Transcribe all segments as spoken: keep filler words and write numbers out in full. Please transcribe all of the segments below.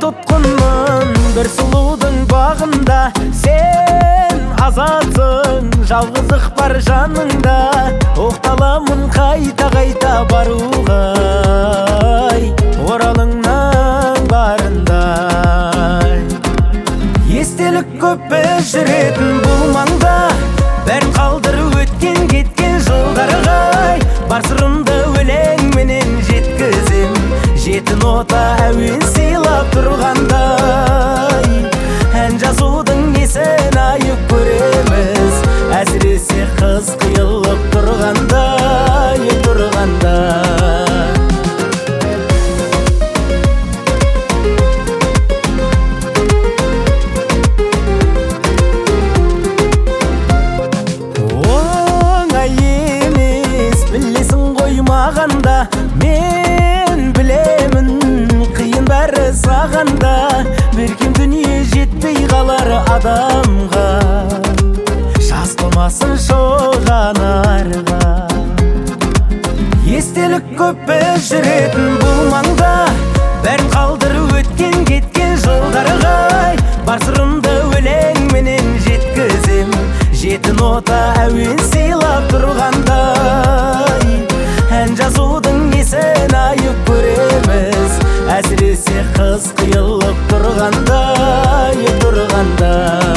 тұтқынмын бір сұлудың бағында, сен азатсың, жалғыздық бар жаныңда. Оқталамын қайта-қайта баруға, оралыңнан барындай. Естелік көп жүретін бұл маңда, бәрін қалдырып өткен кеткен жылдарға. Бар сырымды өлеңменен жеткізем, жеті нота әуен сыйлап тұрғандай. Ән жазудың несін айып көреміз, әсіресе қыз қиылып тұрғанда, тұрғанда. Мағанда мен білемін, қиын бәрі сағанда. Берген дүние жетпей қалар адамға, жас қылмасын шоғанарға. Естелік көп жүретін бұл маңда, бәрін қалдырып өткен кеткен жылдарға. Бар сырымды өлеңменен жеткізем, жеті нота әуен сыйлап тұрғандай. Ән жазудың несін айып көреміз, әсіресе қыз қиылып тұрғанда, тұрғанда.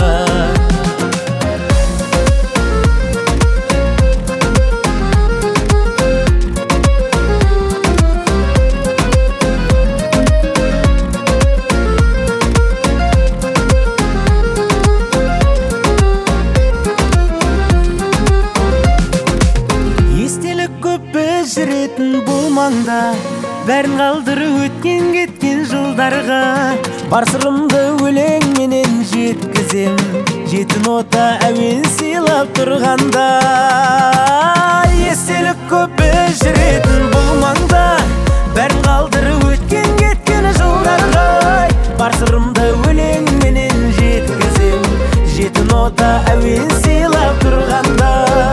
Жүретін бұл маңда, бәрін қалдырып өткен кеткен жылдарға. Бар сырымды өлеңменен жеткізем, жеті нота әуен сыйлап тұрғанда. Естелік көп жүретін бұл маңда, бәрін қалдырып өткен кеткен жылдарға. Бар сырымды өлеңменен жеткізем, жеті нота әуен сыйлап тұрғанда.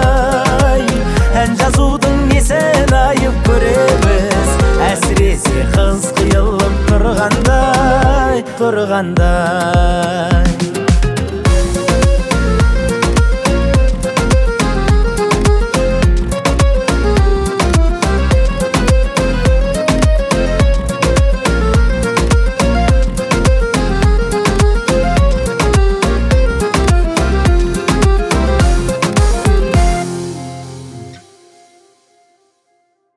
Ән жазудың несін айып көреміз, әсіресе қыз қиылып тұрғандай, тұрғандай.